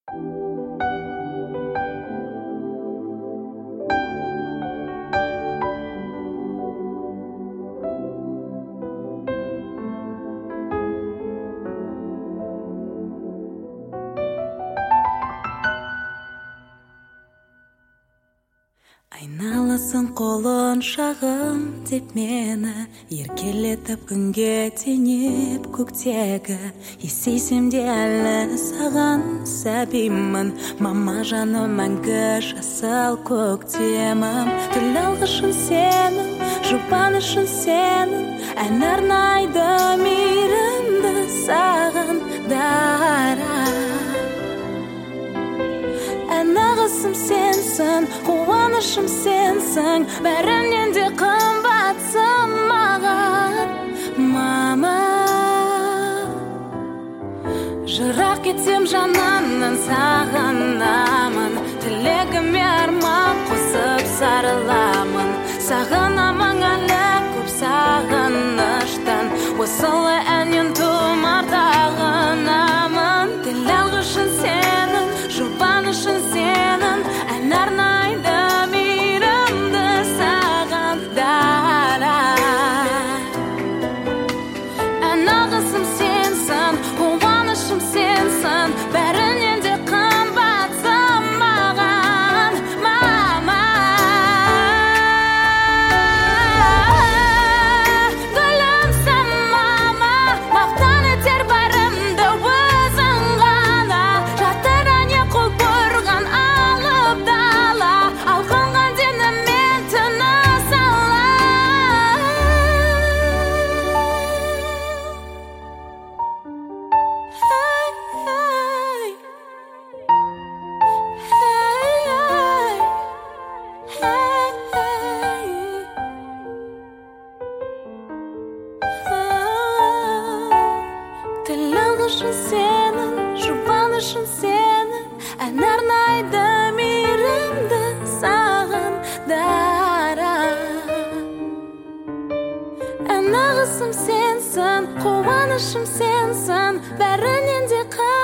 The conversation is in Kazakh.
Айналасын қолын шағым деп мені еркелетіп күнге теңеп көктегі есейсем де әлі саған сәбимін мама жаным мәңгі жасыл көктемім тіл алғышын сенің жұбанышын сенің ән арнайды мейірімді саған дара нағысым сенсің, қуанышым сенсің, бәрінен де қымбатсың маған, мама. Жырақ кетсем жанымнан сағынамын, тілегіме арман қосып сарыламын, сағынамын әлі көп сағыныштан, осылай әннен тұмар тағынамын, тіл алғышын сенің, жұбанышын сенің, ән арнайды мейірімді саған дара. Ән алғысым сенсің, қуанышым сенсің, бәрінен де қымбатсың маған, мама. Гүлімсің мама, мақтан етер барымды өзің ғана, жатыр әне қол бұрған алып дала, алқынған деніммен тыныс алам. Тіл алғышын сенің, жұбанышын сенің, ән арнайды мейірімді саған дара. Ән алғысым сенсің, қуанышым сенсің, бәрінен де